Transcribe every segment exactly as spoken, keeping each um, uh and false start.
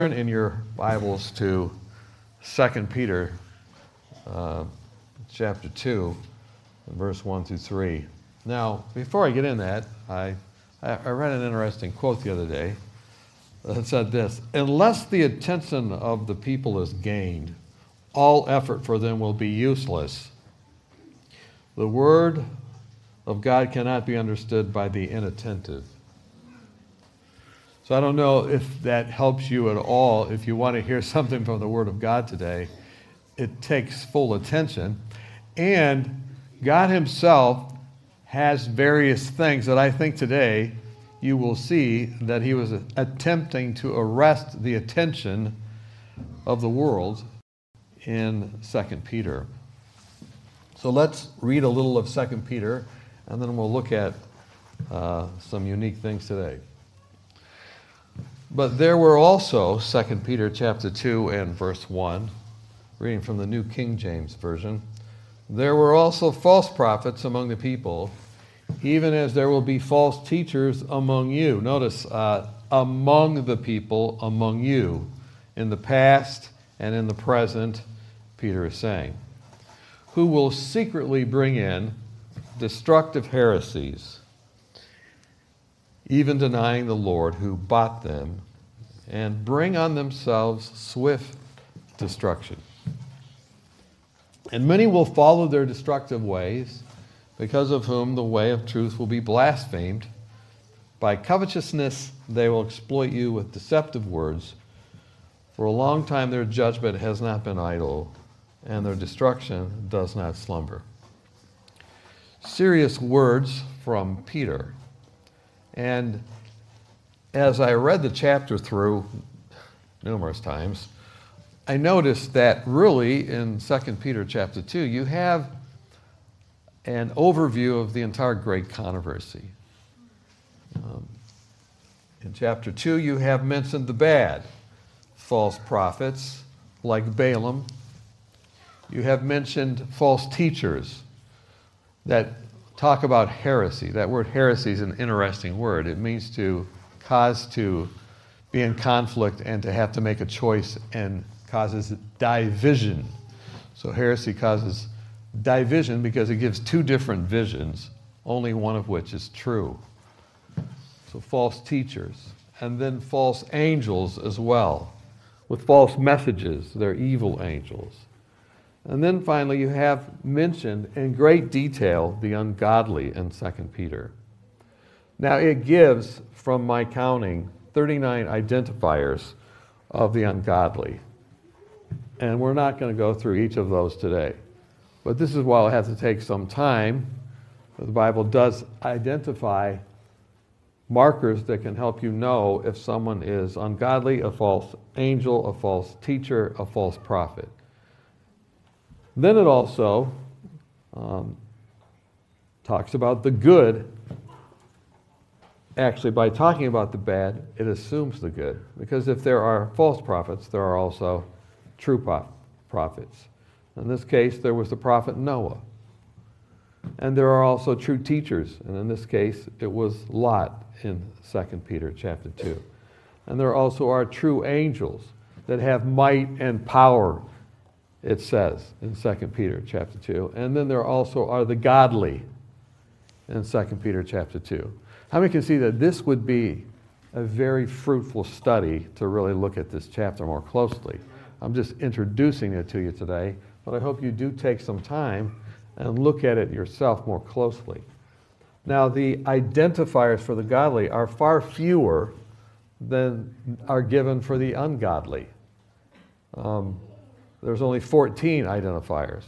Turn in your Bibles to Second Peter uh, chapter two, verse one through three. Now, before I get in that, I, I read an interesting quote the other day that said this: "Unless the attention of the people is gained, all effort for them will be useless. The word of God cannot be understood by the inattentive." So I don't know if that helps you at all. If you want to hear something from the Word of God today, it takes full attention. And God Himself has various things that I think today you will see that He was attempting to arrest the attention of the world in Second Peter. So let's read a little of Second Peter, and then we'll look at uh, some unique things today. "But there were also," Second Peter chapter two and verse one, reading from the New King James Version, "there were also false prophets among the people, even as there will be false teachers among you." Notice, uh, among the people, among you. In the past and in the present, Peter is saying, "who will secretly bring in destructive heresies, even denying the Lord who bought them, and bring on themselves swift destruction. And many will follow their destructive ways, because of whom the way of truth will be blasphemed. By covetousness they will exploit you with deceptive words. For a long time their judgment has not been idle, and their destruction does not slumber." Serious words from Peter. And as I read the chapter through numerous times, I noticed that really in Second Peter chapter two, you have an overview of the entire great controversy. Um, in chapter two, you have mentioned the bad, false prophets like Balaam. You have mentioned false teachers that talk about heresy. That word heresy is an interesting word. It means to cause to be in conflict and to have to make a choice, and causes division. So heresy causes division because it gives two different visions, only one of which is true. So false teachers. And then false angels as well, with false messages. They're evil angels. And then finally, you have mentioned in great detail the ungodly in Second Peter. Now, it gives, from my counting, thirty-nine identifiers of the ungodly. And we're not going to go through each of those today. But this is why I'll have to take some time. The Bible does identify markers that can help you know if someone is ungodly, a false angel, a false teacher, a false prophet. Then it also um, talks about the good. Actually, by talking about the bad, it assumes the good. Because if there are false prophets, there are also true prophets. In this case, there was the prophet Noah. And there are also true teachers. And in this case, it was Lot in Second Peter chapter two. And there also are true angels that have might and power, it says in Second Peter chapter two. And then there also are the godly in Second Peter chapter two. How many can see that this would be a very fruitful study to really look at this chapter more closely? I'm just introducing it to you today, but I hope you do take some time and look at it yourself more closely. Now, the identifiers for the godly are far fewer than are given for the ungodly. Um, There's only fourteen identifiers.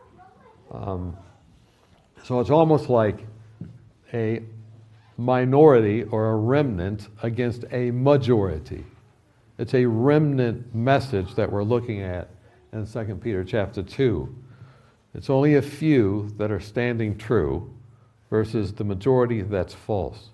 Um, so it's almost like a minority or a remnant against a majority. It's a remnant message that we're looking at in Second Peter chapter two. It's only a few that are standing true versus the majority that's false.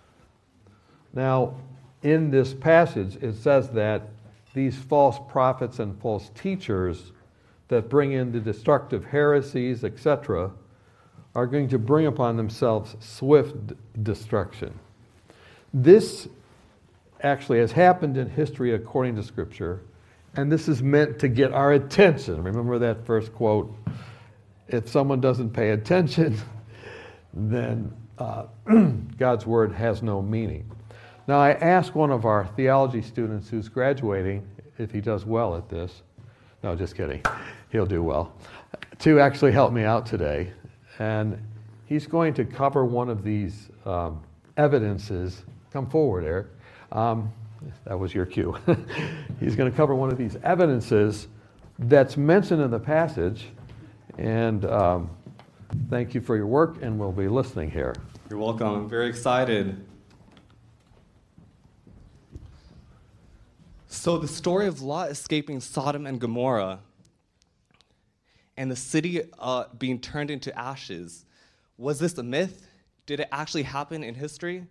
Now, in this passage, it says that these false prophets and false teachers that bring in the destructive heresies, et cetera, are going to bring upon themselves swift destruction. This actually has happened in history according to Scripture, and this is meant to get our attention. Remember that first quote? If someone doesn't pay attention, then uh, God's word has no meaning. Now, I asked one of our theology students who's graduating, if he does well at this, no, just kidding, he'll do well, to actually help me out today. And he's going to cover one of these um, evidences. Come forward, Eric. Um, that was your cue. He's going to cover one of these evidences that's mentioned in the passage. And um, thank you for your work, and we'll be listening here. You're welcome. I'm very excited. So the story of Lot escaping Sodom and Gomorrah and the city uh, being turned into ashes, was this a myth? Did it actually happen in history?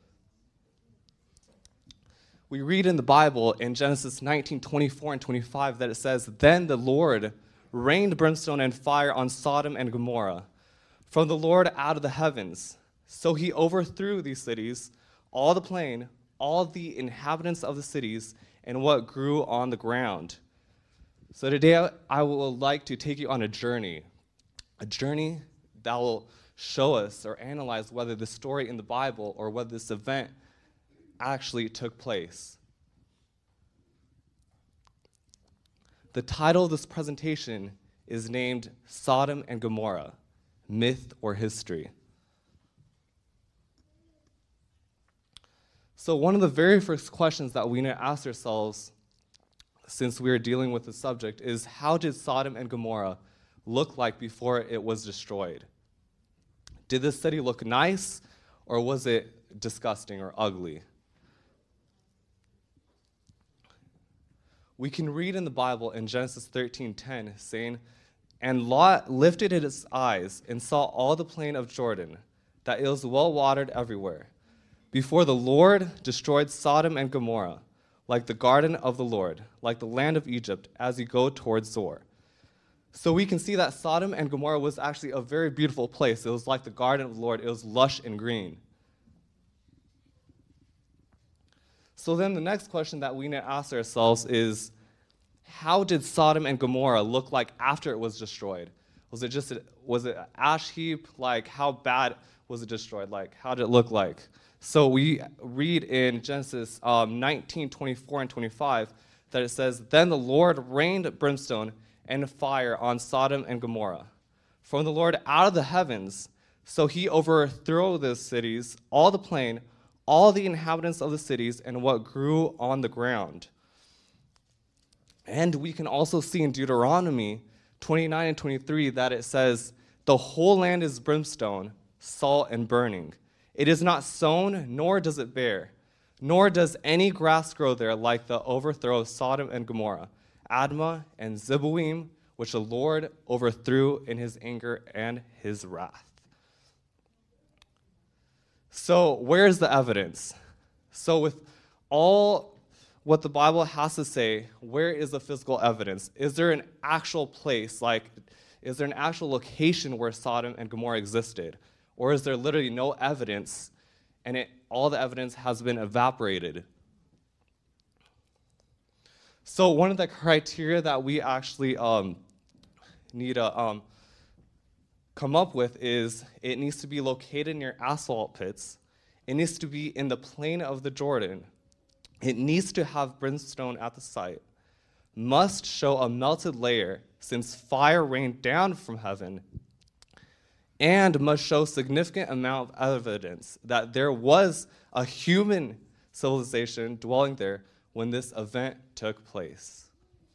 We read in the Bible in Genesis nineteen, twenty-four and twenty-five that it says, "Then the Lord rained brimstone and fire on Sodom and Gomorrah from the Lord out of the heavens. So he overthrew these cities, all the plain, all the inhabitants of the cities, and what grew on the ground." So today I would like to take you on a journey, a journey that will show us or analyze whether the story in the Bible or whether this event actually took place. The title of this presentation is named Sodom and Gomorrah, Myth or History. So one of the very first questions that we need to ask ourselves, since we are dealing with the subject, is how did Sodom and Gomorrah look like before it was destroyed? Did this city look nice, or was it disgusting or ugly? We can read in the Bible in Genesis thirteen ten saying, "And Lot lifted his eyes and saw all the plain of Jordan, that it was well watered everywhere, before the Lord destroyed Sodom and Gomorrah, like the garden of the Lord, like the land of Egypt, as you go towards Zoar." So we can see that Sodom and Gomorrah was actually a very beautiful place. It was like the garden of the Lord. It was lush and green. So then the next question that we need to ask ourselves is, how did Sodom and Gomorrah look like after it was destroyed? Was it just a, was it an ash heap? Like, how bad was it destroyed? Like, how did it look like? So we read in Genesis um, nineteen, twenty-four and twenty-five that it says, "Then the Lord rained brimstone and fire on Sodom and Gomorrah from the Lord out of the heavens. So he overthrew the cities, all the plain, all the inhabitants of the cities, and what grew on the ground." And we can also see in Deuteronomy twenty-nine and twenty-three that it says, "The whole land is brimstone, salt, and burning. It is not sown, nor does it bear, nor does any grass grow there like the overthrow of Sodom and Gomorrah, Admah and Zeboim, which the Lord overthrew in his anger and his wrath." So where's the evidence? So with all what the Bible has to say, where is the physical evidence? Is there an actual place, like, is there an actual location where Sodom and Gomorrah existed? Or is there literally no evidence, and it, all the evidence has been evaporated? So one of the criteria that we actually um, need to um, come up with is it needs to be located near asphalt pits. It needs to be in the plain of the Jordan. It needs to have brimstone at the site. Must show a melted layer, since fire rained down from heaven, and must show significant amount of evidence that there was a human civilization dwelling there when this event took place.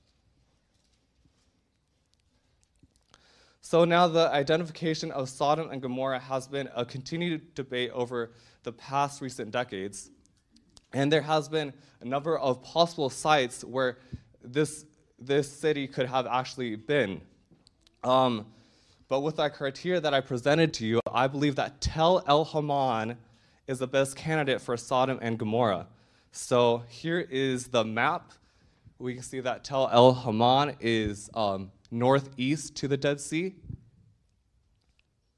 So now the identification of Sodom and Gomorrah has been a continued debate over the past recent decades. And there has been a number of possible sites where this, this city could have actually been. Um, but with that criteria that I presented to you, I believe that Tel El Haman is the best candidate for Sodom and Gomorrah. So here is the map. We can see that Tel El Haman is um, northeast to the Dead Sea.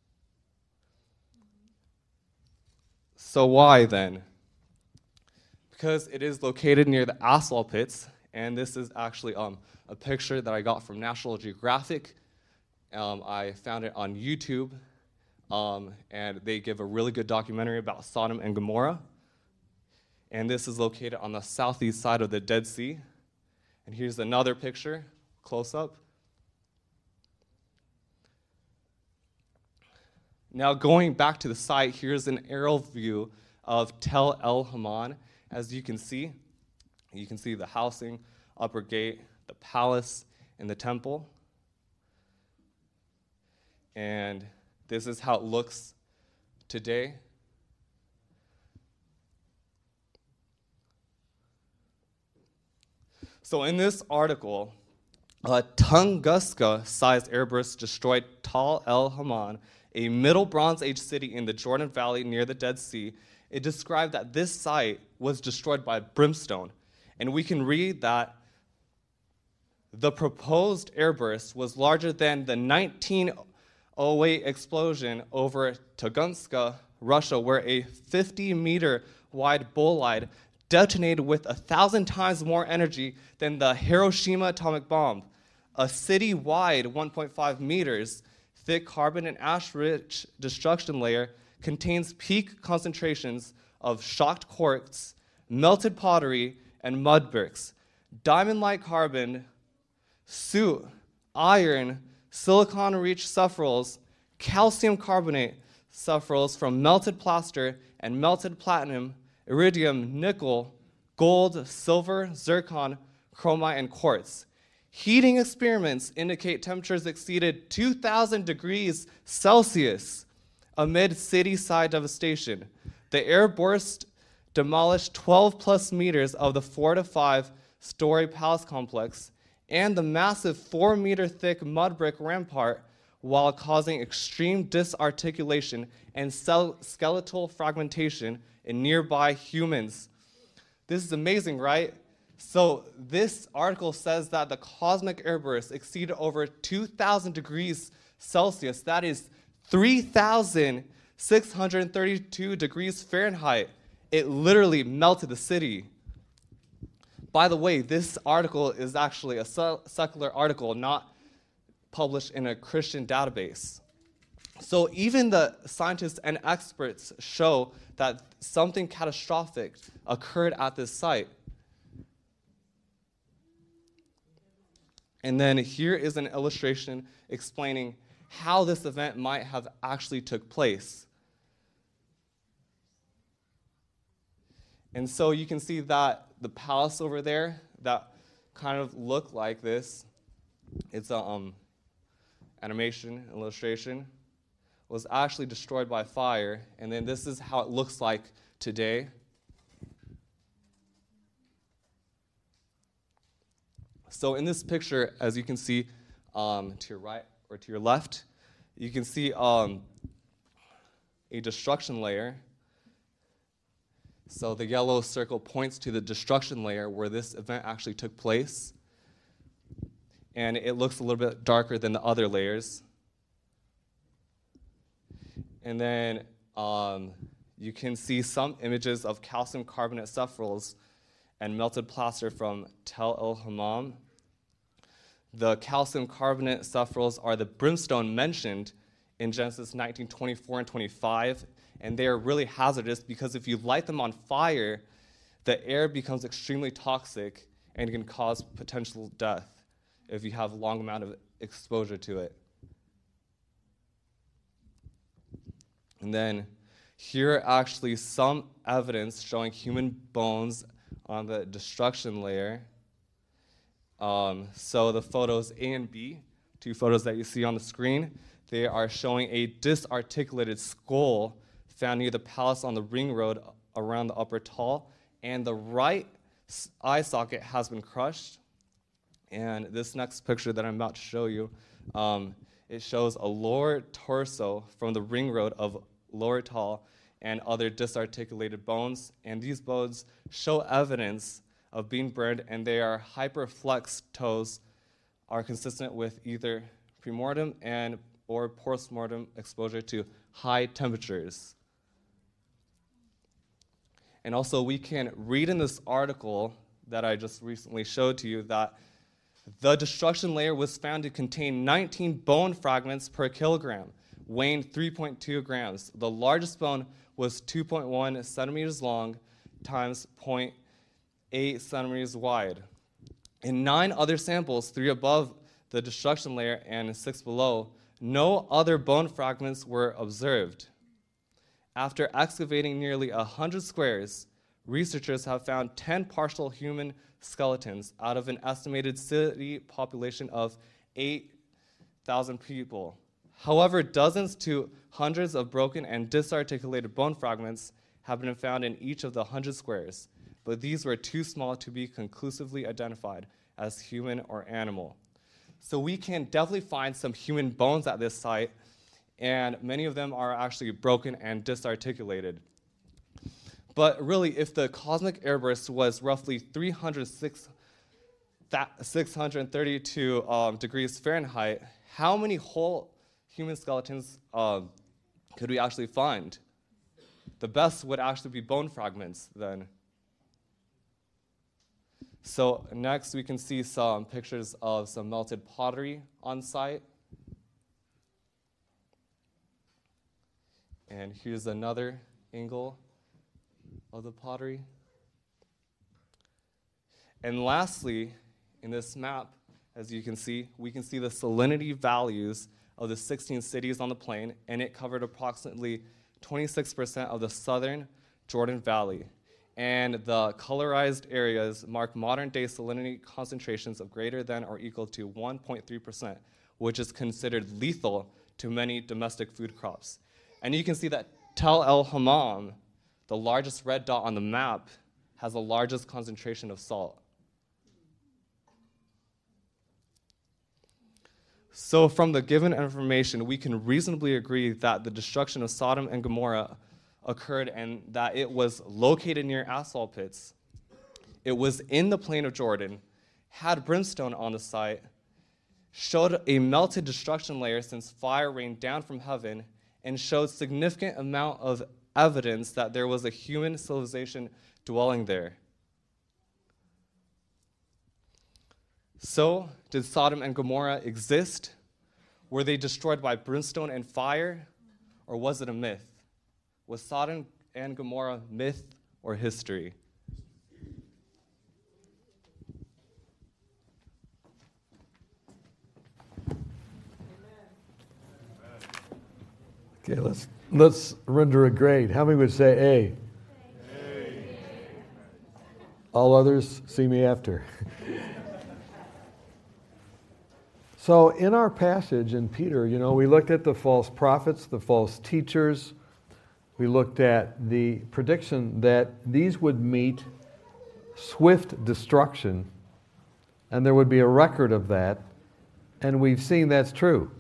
So why then? because it is located near the asphalt pits, and this is actually um, a picture that I got from National Geographic. Um, I found it on YouTube, um, and they give a really good documentary about Sodom and Gomorrah. And this is located on the southeast side of the Dead Sea. And here's another picture, close up. Now going back to the site, here's an aerial view of Tel El Haman. As you can see, you can see the housing, upper gate, the palace, and the temple. And this is how it looks today. So in this article, a Tunguska-sized airburst destroyed Tal El Haman, a Middle Bronze Age city in the Jordan Valley near the Dead Sea. It described that this site was destroyed by brimstone. And we can read that the proposed airburst was larger than the nineteen oh eight explosion over Tunguska, Russia, where a fifty meter wide bolide detonated with a thousand times more energy than the Hiroshima atomic bomb. A city-wide one point five meters thick carbon and ash-rich destruction layer contains peak concentrations of shocked quartz, melted pottery, and mud bricks. Diamond-like carbon, soot, iron, silicon-rich sulfuryls, calcium carbonate sulfuryls from melted plaster and melted platinum, iridium, nickel, gold, silver, zircon, chromite, and quartz. Heating experiments indicate temperatures exceeded two thousand degrees Celsius amid city-side devastation. The airburst demolished twelve plus meters of the four to five story palace complex and the massive four meter thick mud brick rampart, while causing extreme disarticulation and skeletal fragmentation in nearby humans. This is amazing, right? So this article says that the cosmic airburst exceeded over two thousand degrees Celsius. That is three thousand six hundred thirty-two degrees Fahrenheit. It literally melted the city. By the way, this article is actually a secular article, not published in a Christian database. So even the scientists and experts show that something catastrophic occurred at this site. And then here is an illustration explaining how this event might have actually took place. And so you can see that the palace over there that kind of looked like this, it's a um, animation, illustration, was actually destroyed by fire. And then this is how it looks like today. So in this picture, as you can see um, to your right or to your left, you can see um, a destruction layer. So the yellow circle points to the destruction layer where this event actually took place. And it looks a little bit darker than the other layers. And then um, you can see some images of calcium carbonate sulfuryls and melted plaster from Tel El Haman. The calcium carbonate sulfuryls are the brimstone mentioned in Genesis nineteen, twenty-four and twenty-five, and they are really hazardous because if you light them on fire, the air becomes extremely toxic and can cause potential death if you have a long amount of exposure to it. And then here are actually some evidence showing human bones on the destruction layer. Um, so the photos A and B, two photos that you see on the screen, they are showing a disarticulated skull found near the palace on the ring road around the upper Tal, and the right eye socket has been crushed. And this next picture that I'm about to show you, um, it shows a lower torso from the ring road of Lower Tal and other disarticulated bones, and these bones show evidence of being burned, and they are hyperflex toes, are consistent with either premortem and or postmortem exposure to high temperatures. And also we can read in this article that I just recently showed to you that the destruction layer was found to contain nineteen bone fragments per kilogram, weighing three point two grams. The largest bone was two point one centimeters long times zero point eight centimeters wide. In nine other samples, three above the destruction layer and six below, no other bone fragments were observed. After excavating nearly one hundred squares, researchers have found ten partial human skeletons out of an estimated city population of eight thousand people. However, dozens to hundreds of broken and disarticulated bone fragments have been found in each of the one hundred squares, but these were too small to be conclusively identified as human or animal. So we can definitely find some human bones at this site, and many of them are actually broken and disarticulated. But really, if the cosmic airburst was roughly three hundred six, six hundred thirty-two um, degrees Fahrenheit, how many whole human skeletons um, could we actually find? The best would actually be bone fragments then. So next we can see some pictures of some melted pottery on site. And here's another angle of the pottery. And lastly, in this map, as you can see, we can see the salinity values of the sixteen cities on the plain, and it covered approximately twenty-six percent of the southern Jordan Valley. And the colorized areas mark modern-day salinity concentrations of greater than or equal to one point three percent, which is considered lethal to many domestic food crops. And you can see that Tel El Hammam, the largest red dot on the map, has the largest concentration of salt. So from the given information, we can reasonably agree that the destruction of Sodom and Gomorrah occurred and that it was located near asphalt pits. It was in the plain of Jordan, had brimstone on the site, showed a melted destruction layer since fire rained down from heaven, and showed significant amount of evidence that there was a human civilization dwelling there. So, did Sodom and Gomorrah exist? Were they destroyed by brimstone and fire? Or was it a myth? Was Sodom and Gomorrah myth or history? Okay, let's let's render a grade. How many would say A? A. All others, see me after. So in our passage in Peter, you know, we looked at the false prophets, the false teachers. We looked at the prediction that these would meet swift destruction, and there would be a record of that, and we've seen that's true.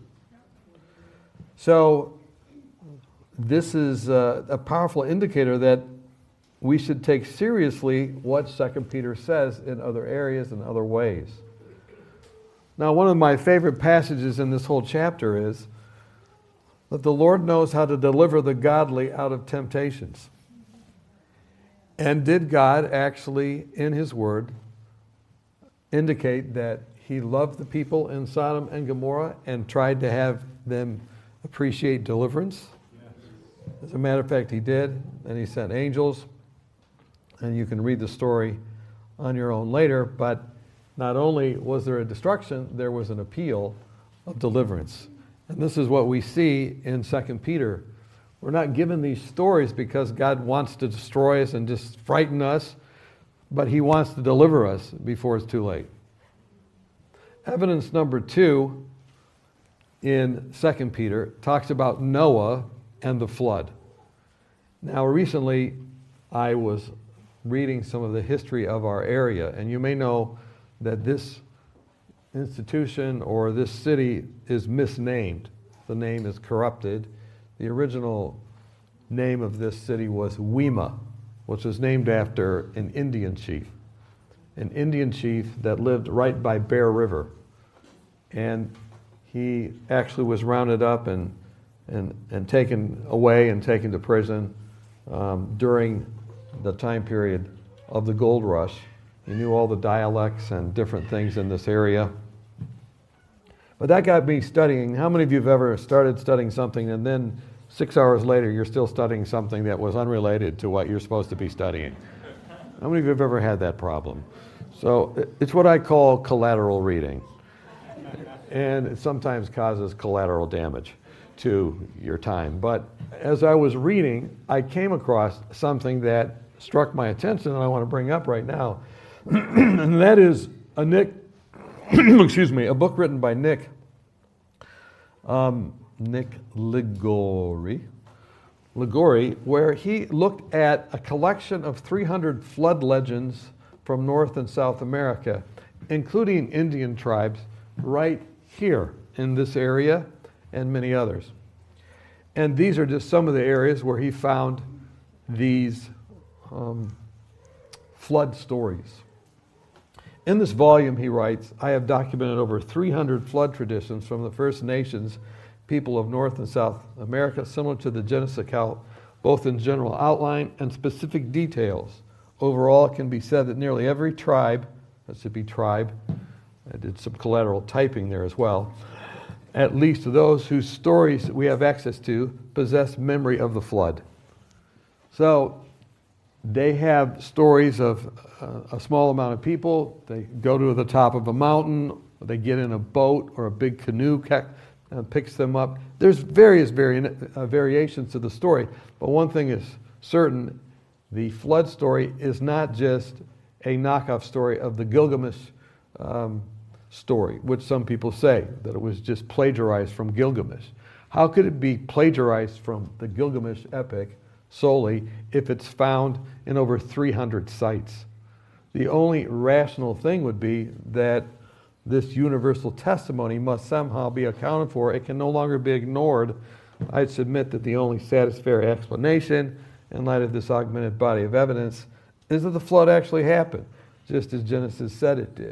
So this is a, a powerful indicator that we should take seriously what Second Peter says in other areas and other ways. Now, one of my favorite passages in this whole chapter is that the Lord knows how to deliver the godly out of temptations. And did God actually, in His Word, indicate that He loved the people in Sodom and Gomorrah and tried to have them appreciate deliverance? As a matter of fact, He did, and He sent angels, and you can read the story on your own later, but not only was there a destruction, there was an appeal of deliverance. And this is what we see in Second Peter. We're not given these stories because God wants to destroy us and just frighten us, but He wants to deliver us before it's too late. Evidence number two in Second Peter talks about Noah and the flood. Now, recently, I was reading some of the history of our area, and you may know that this institution or this city is misnamed. The name is corrupted. The original name of this city was Wema, which was named after an Indian chief, an Indian chief that lived right by Bear River. And he actually was rounded up and, and, and taken away and taken to prison um, during the time period of the gold rush. He knew all the dialects and different things in this area. But that got me studying. How many of you have ever started studying something and then six hours later you're still studying something that was unrelated to what you're supposed to be studying? How many of you have ever had that problem? So it's what I call collateral reading. And it sometimes causes collateral damage to your time. But as I was reading, I came across something that struck my attention and I want to bring up right now. And that is a Nick, excuse me, a book written by Nick, um, Nick Ligori, Ligori, where he looked at a collection of three hundred flood legends from North and South America, including Indian tribes right here in this area and many others. And these are just some of the areas where he found these um, flood stories. In this volume, he writes, I have documented over three hundred flood traditions from the First Nations people of North and South America, similar to the Genesis account, both in general outline and specific details. Overall, it can be said that nearly every tribe, that should be tribe, I did some collateral typing there as well, at least those whose stories we have access to, possess memory of the flood. So they have stories of uh, a small amount of people. They go to the top of a mountain. They get in a boat or a big canoe, ca- uh, picks them up. There's various vari- uh, variations to the story, but one thing is certain. The flood story is not just a knockoff story of the Gilgamesh um, story, which some people say, that it was just plagiarized from Gilgamesh. How could it be plagiarized from the Gilgamesh epic solely if it's found in over three hundred sites? The only rational thing would be that this universal testimony must somehow be accounted for. It can no longer be ignored. I'd submit that the only satisfactory explanation in light of this augmented body of evidence is that the flood actually happened, just as Genesis said it did.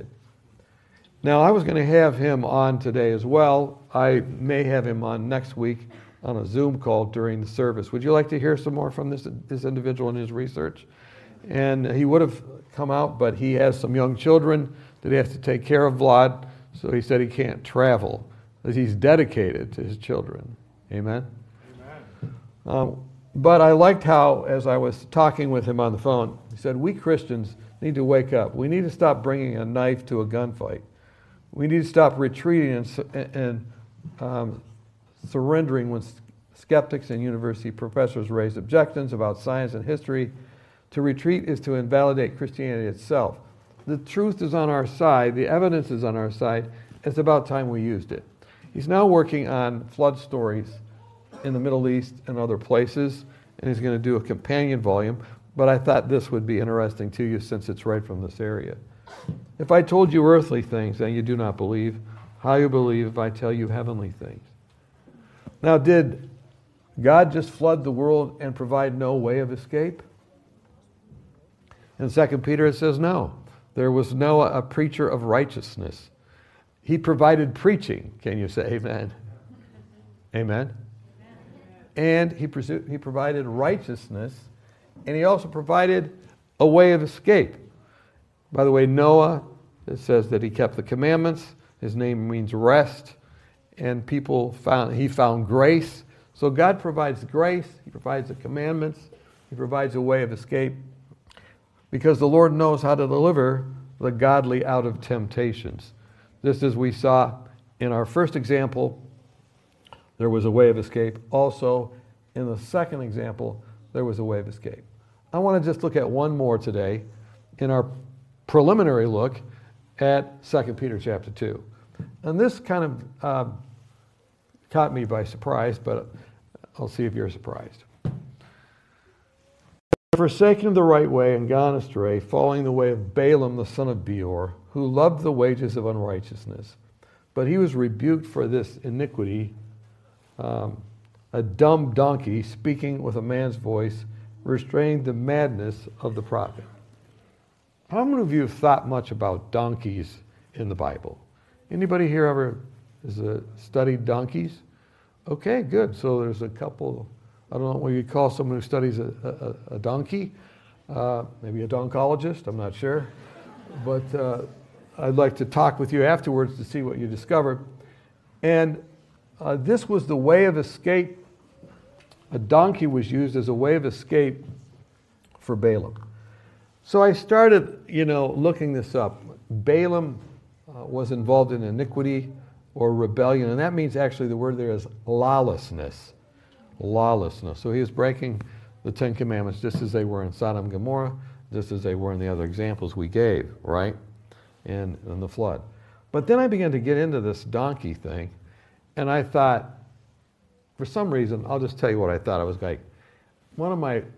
Now, I was going to have him on today as well. I may have him on next week on a Zoom call during the service. Would you like to hear some more from this, this individual and his research? And he would have come out, but he has some young children that he has to take care of, Vlad, so he said he can't travel, because he's dedicated to his children. Amen? Amen. Um, but I liked how, as I was talking with him on the phone, he said, we Christians need to wake up. We need to stop bringing a knife to a gunfight. We need to stop retreating and, and um, surrendering when skeptics and university professors raise objections about science and history. To retreat is to invalidate Christianity itself. The truth is on our side. The evidence is on our side. It's about time we used it. He's now working on flood stories in the Middle East and other places, and he's going to do a companion volume. But I thought this would be interesting to you since it's right from this area. If I told you earthly things and you do not believe, how you believe if I tell you heavenly things? Now, did God just flood the world and provide no way of escape? In Second Peter it says no. There was Noah, a preacher of righteousness. He provided preaching. Can you say amen? Amen? And he, presu- he provided righteousness, and he also provided a way of escape. By the way, Noah, it says that he kept the commandments. His name means rest, and people found, he found grace. So God provides grace, he provides the commandments, he provides a way of escape, because the Lord knows how to deliver the godly out of temptations. Just as we saw in our first example, there was a way of escape. Also, in the second example, there was a way of escape. I want to just look at one more today in our preliminary look at Second Peter chapter two. And this kind of uh, caught me by surprise, but I'll see if you're surprised. Forsaken the right way and gone astray, following the way of Balaam the son of Beor, who loved the wages of unrighteousness. But he was rebuked for this iniquity. Um, a dumb donkey speaking with a man's voice restrained the madness of the prophet. How many of you have thought much about donkeys in the Bible? Anybody here ever has uh, studied donkeys? Okay, good. So there's a couple, I don't know what you'd call someone who studies a, a, a donkey. uh, maybe a donkologist, I'm not sure. But uh, I'd like to talk with you afterwards to see what you discovered. And uh, this was the way of escape. A donkey was used as a way of escape for Balaam. So I started, you know, looking this up. Balaam uh, was involved in iniquity or rebellion, and that means actually the word there is lawlessness. Lawlessness. So he was breaking the Ten Commandments just as they were in Sodom and Gomorrah, just as they were in the other examples we gave, right? In, in the flood. But then I began to get into this donkey thing, and I thought, for some reason, I'll just tell you what I thought. I was like, one of my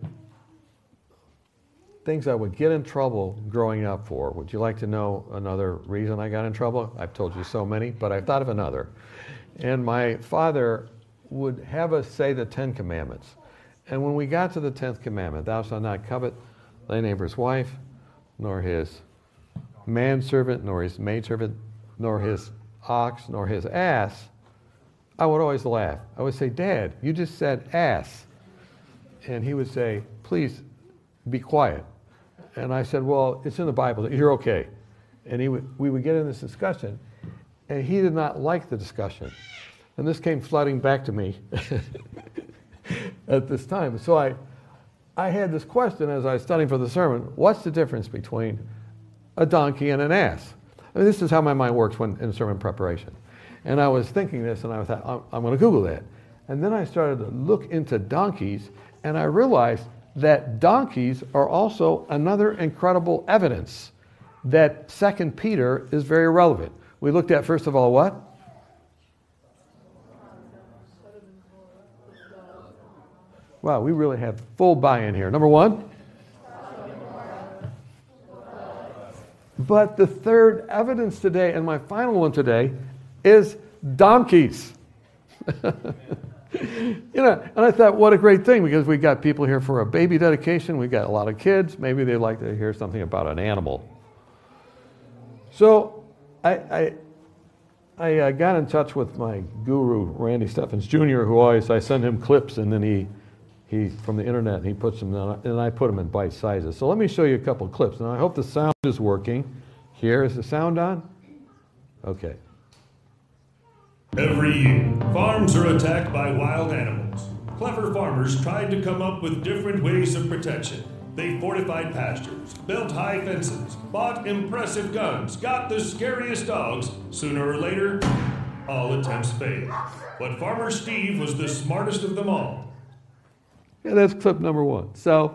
things I would get in trouble growing up for. Would you like to know another reason I got in trouble? I've told you so many, but I thought of another. And my father would have us say the Ten Commandments. And when we got to the tenth commandment, thou shalt not covet thy neighbor's wife, nor his manservant, nor his maidservant, nor his ox, nor his ass, I would always laugh. I would say, Dad, you just said ass. And he would say, please be quiet. And I said, well, it's in the Bible. You're okay. And he would, we would get in this discussion, and he did not like the discussion. And this came flooding back to me at this time. So I, I had this question as I was studying for the sermon, what's the difference between a donkey and an ass? I mean, this is how my mind works when in sermon preparation. And I was thinking this, and I thought, I'm, I'm going to Google that. And then I started to look into donkeys, and I realized that donkeys are also another incredible evidence that Second Peter is very relevant. We looked at, first of all, what? Wow, we really have full buy-in here. Number one? But the third evidence today, and my final one today, is donkeys. You know, and I thought, what a great thing, because we got people here for a baby dedication. We got a lot of kids. Maybe they'd like to hear something about an animal. So I, I, I uh, got in touch with my guru, Randy Steffens Junior, who always, I send him clips, and then he, he from the internet, and he puts them down, and I put them in bite sizes. So let me show you a couple clips. Now, I hope the sound is working. Here, is the sound on? Okay. Every year, farms are attacked by wild animals. Clever farmers tried to come up with different ways of protection. They fortified pastures, built high fences, bought impressive guns, got the scariest dogs. Sooner or later, all attempts failed. But Farmer Steve was the smartest of them all. Yeah, that's clip number one. So,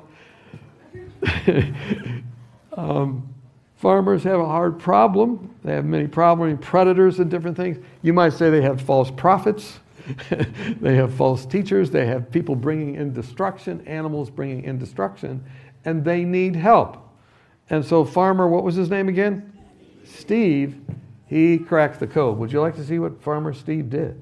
um, farmers have a hard problem. They have many problem predators and different things. You might say they have false prophets. They have false teachers. They have people bringing in destruction, animals bringing in destruction, and they need help. And so farmer, what was his name again? Steve. He cracked the code. Would you like to see what Farmer Steve did?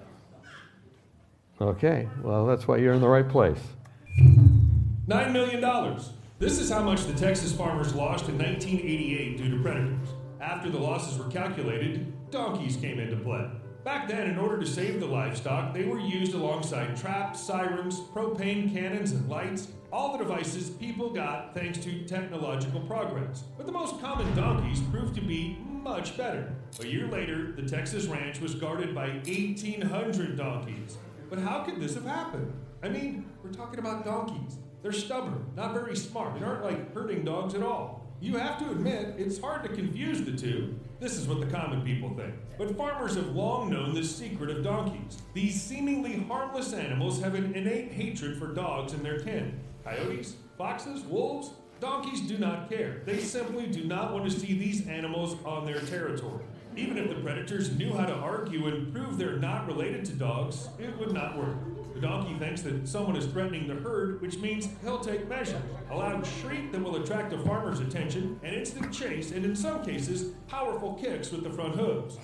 Okay, well, that's why you're in the right place. Nine million dollars. This is how much the Texas farmers lost in nineteen eighty-eight due to predators. After the losses were calculated, donkeys came into play. Back then, in order to save the livestock, they were used alongside traps, sirens, propane cannons, and lights, all the devices people got thanks to technological progress. But the most common donkeys proved to be much better. A year later, the Texas ranch was guarded by eighteen hundred donkeys. But how could this have happened? I mean, we're talking about donkeys. They're stubborn, not very smart, and aren't like herding dogs at all. You have to admit, it's hard to confuse the two. This is what the common people think. But farmers have long known the secret of donkeys. These seemingly harmless animals have an innate hatred for dogs and their kin. Coyotes, foxes, wolves, donkeys do not care. They simply do not want to see these animals on their territory. Even if the predators knew how to argue and prove they're not related to dogs, it would not work. The donkey thinks that someone is threatening the herd, which means he'll take measures. A loud shriek that will attract a farmer's attention, an instant chase, and in some cases, powerful kicks with the front hooves.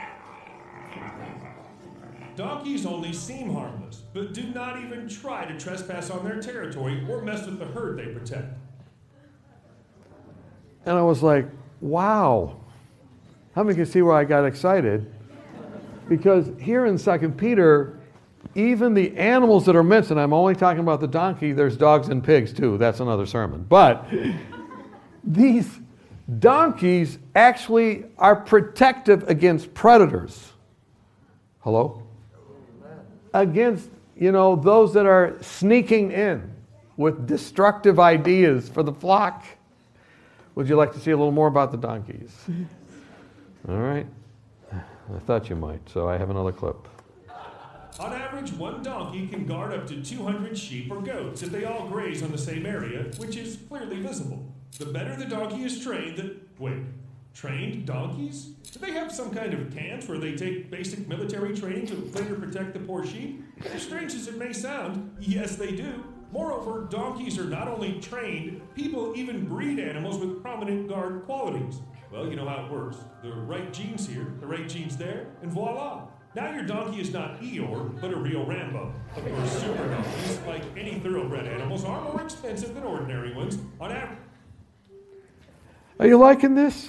Donkeys only seem harmless, but do not even try to trespass on their territory or mess with the herd they protect. And I was like, wow. How many can see where I got excited? Because here in Second Peter, even the animals that are mentioned, I'm only talking about the donkey, there's dogs and pigs too, that's another sermon. But these donkeys actually are protective against predators. Hello? Against, you know, those that are sneaking in with destructive ideas for the flock. Would you like to see a little more about the donkeys? All right. I thought you might, so I have another clip. On average, one donkey can guard up to two hundred sheep or goats if they all graze on the same area, which is clearly visible. The better the donkey is trained, the... Wait, trained donkeys? Do they have some kind of camps where they take basic military training to later protect the poor sheep? As strange as it may sound, yes, they do. Moreover, donkeys are not only trained, people even breed animals with prominent guard qualities. Well, you know how it works. The right genes here, the right genes there, and voila. Now your donkey is not Eeyore, but a real Rambo. Of course, super donkeys, like any thoroughbred animals, are more expensive than ordinary ones on average. Are you liking this?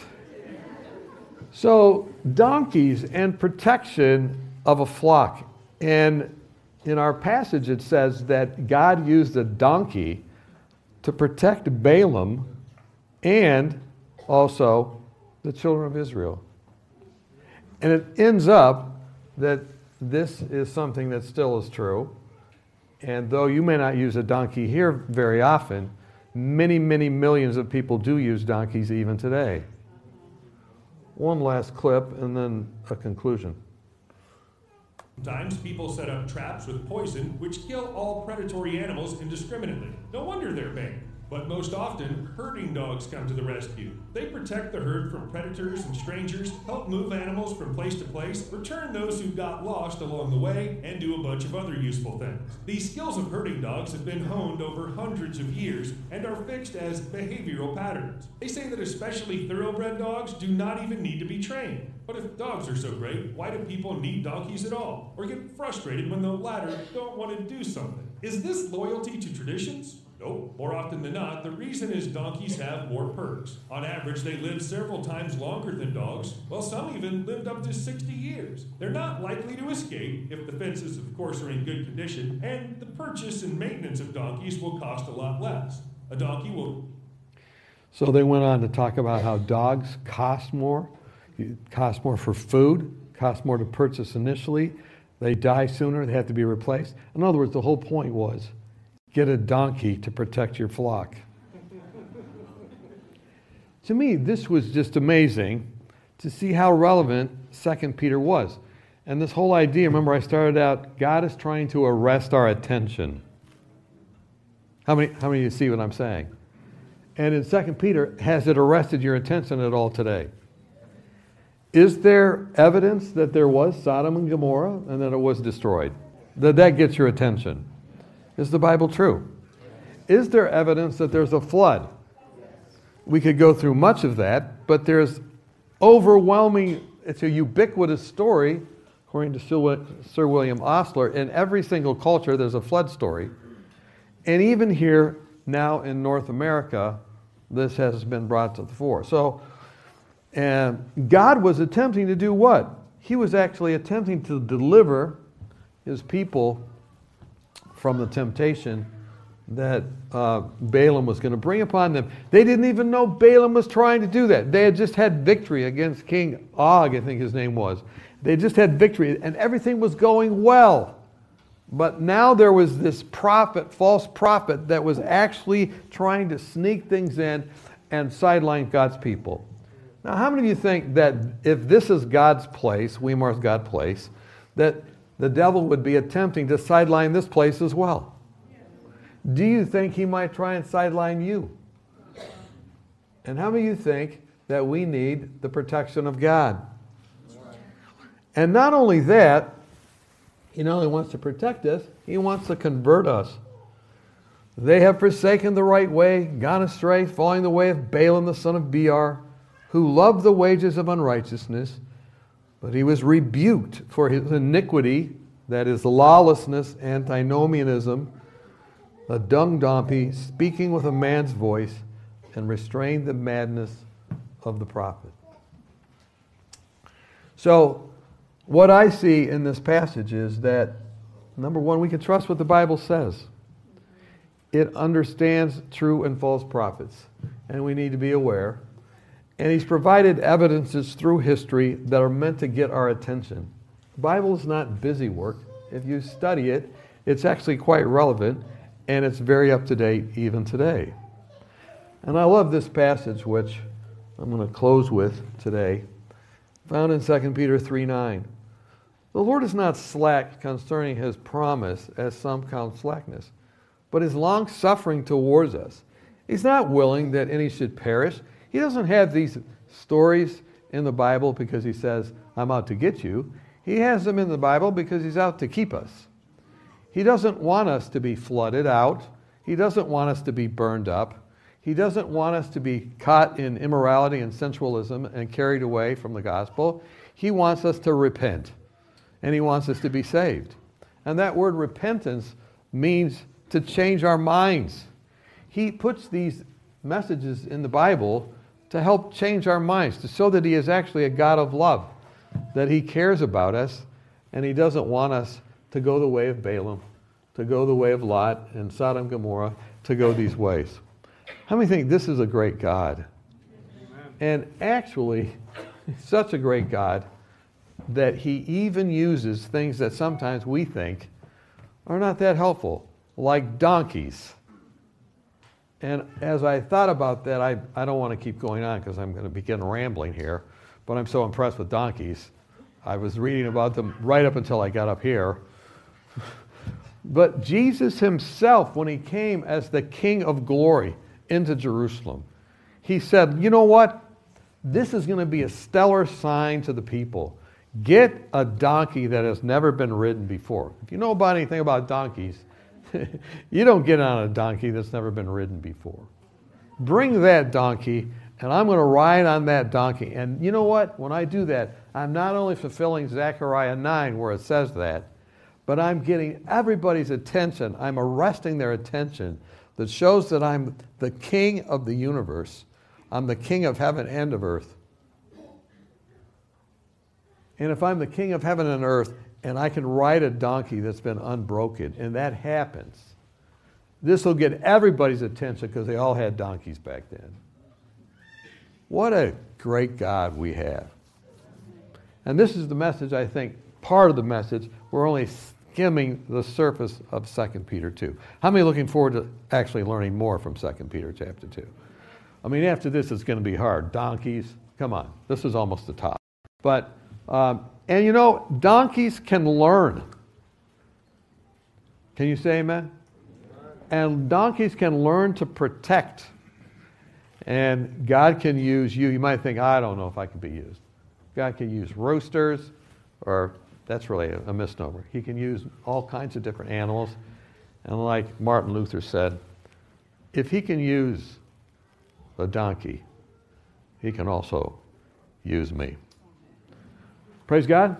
So, donkeys and protection of a flock. And in our passage it says that God used a donkey to protect Balaam and also the children of Israel. And it ends up that this is something that still is true. And though you may not use a donkey here very often, many, many millions of people do use donkeys even today. One last clip and then a conclusion. Sometimes people set up traps with poison which kill all predatory animals indiscriminately. No wonder they're banned. But most often, herding dogs come to the rescue. They protect the herd from predators and strangers, help move animals from place to place, return those who got lost along the way, and do a bunch of other useful things. These skills of herding dogs have been honed over hundreds of years and are fixed as behavioral patterns. They say that especially thoroughbred dogs do not even need to be trained. But if dogs are so great, why do people need donkeys at all? Or get frustrated when the latter don't want to do something? Is this loyalty to traditions? Nope. More often than not, the reason is donkeys have more perks. On average, they live several times longer than dogs, while some even lived up to sixty years. They're not likely to escape, if the fences, of course, are in good condition, and the purchase and maintenance of donkeys will cost a lot less. A donkey will... So they went on to talk about how dogs cost more, cost more for food, cost more to purchase initially, they die sooner, they have to be replaced. In other words, the whole point was, get a donkey to protect your flock. To me, this was just amazing to see how relevant Second Peter was. And this whole idea, remember I started out, God is trying to arrest our attention. How many, how many of you see what I'm saying? And in Second Peter, has it arrested your attention at all today? Is there evidence that there was Sodom and Gomorrah and that it was destroyed? That that gets your attention? Is the Bible true? Is there evidence that there's a flood? We could go through much of that, but there's overwhelming, it's a ubiquitous story, according to Sir William Osler. In every single culture, there's a flood story. And even here, now in North America, this has been brought to the fore. So, and God was attempting to do what? He was actually attempting to deliver his people from the temptation that uh, Balaam was going to bring upon them. They didn't even know Balaam was trying to do that. They had just had victory against King Og, I think his name was. They just had victory, and everything was going well. But now there was this prophet, false prophet, that was actually trying to sneak things in and sideline God's people. Now, how many of you think that if this is God's place, Wemar's God's place, that the devil would be attempting to sideline this place as well? Do you think he might try and sideline you? And how many of you think that we need the protection of God? And not only that, he not only wants to protect us, he wants to convert us. They have forsaken the right way, gone astray, following the way of Balaam the son of Beor, who loved the wages of unrighteousness, but he was rebuked for his iniquity, that is lawlessness, antinomianism, a dung donkey speaking with a man's voice, and restrained the madness of the prophet. So, what I see in this passage is that Number one, we can trust what the Bible says. It understands true and false prophets, and we need to be aware. And he's provided evidences through history that are meant to get our attention. The Bible is not busy work. If you study it, it's actually quite relevant, and it's very up to date even today. And I love this passage, which I'm going to close with today, found in Second Peter three nine. The Lord is not slack concerning his promise, as some count slackness, but is long-suffering towards us. He's not willing that any should perish. He doesn't have these stories in the Bible because he says, I'm out to get you. He has them in the Bible because he's out to keep us. He doesn't want us to be flooded out. He doesn't want us to be burned up. He doesn't want us to be caught in immorality and sensualism and carried away from the gospel. He wants us to repent, and he wants us to be saved. And that word repentance means to change our minds. He puts these messages in the Bible to help change our minds, to show that he is actually a God of love, that he cares about us, and he doesn't want us to go the way of Balaam, to go the way of Lot and Sodom and Gomorrah, to go these ways. How many think this is a great God? Amen. And actually, such a great God that he even uses things that sometimes we think are not that helpful, like donkeys. And as I thought about that, I, I don't want to keep going on because I'm going to begin rambling here, but I'm so impressed with donkeys. I was reading about them right up until I got up here. But Jesus himself, when he came as the King of Glory into Jerusalem, he said, you know what? This is going to be a stellar sign to the people. Get a donkey that has never been ridden before. If you know about anything about donkeys, you don't get on a donkey that's never been ridden before. Bring that donkey, and I'm going to ride on that donkey. And you know what? When I do that, I'm not only fulfilling Zechariah nine where it says that, but I'm getting everybody's attention. I'm arresting their attention. That shows that I'm the king of the universe. I'm the king of heaven and of earth. And if I'm the king of heaven and earth, and I can ride a donkey that's been unbroken, and that happens, this will get everybody's attention because they all had donkeys back then. What a great God we have. And this is the message, I think, part of the message. We're only skimming the surface of Second Peter two. How many are looking forward to actually learning more from Second Peter chapter two? I mean, after this, it's going to be hard. Donkeys, come on. This is almost the top. But, um, and you know, donkeys can learn. Can you say amen? And donkeys can learn to protect. And God can use you. You might think, I don't know if I can be used. God can use roosters, or that's really a, a misnomer. He can use all kinds of different animals. And like Martin Luther said, if he can use a donkey, he can also use me. Praise God.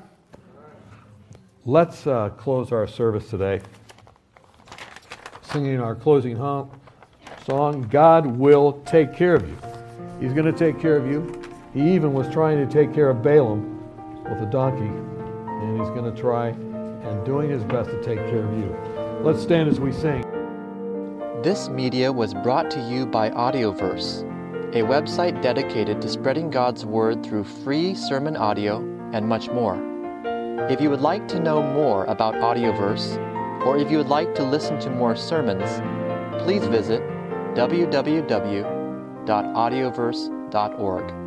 Let's uh, close our service today singing our closing hum, song, God Will Take Care of You. He's going to take care of you. He even was trying to take care of Balaam with a donkey, and he's going to try and doing his best to take care of you. Let's stand as we sing. This media was brought to you by Audioverse, a website dedicated to spreading God's Word through free sermon audio and much more. If you would like to know more about Audioverse, or if you would like to listen to more sermons, please visit w w w dot audioverse dot org.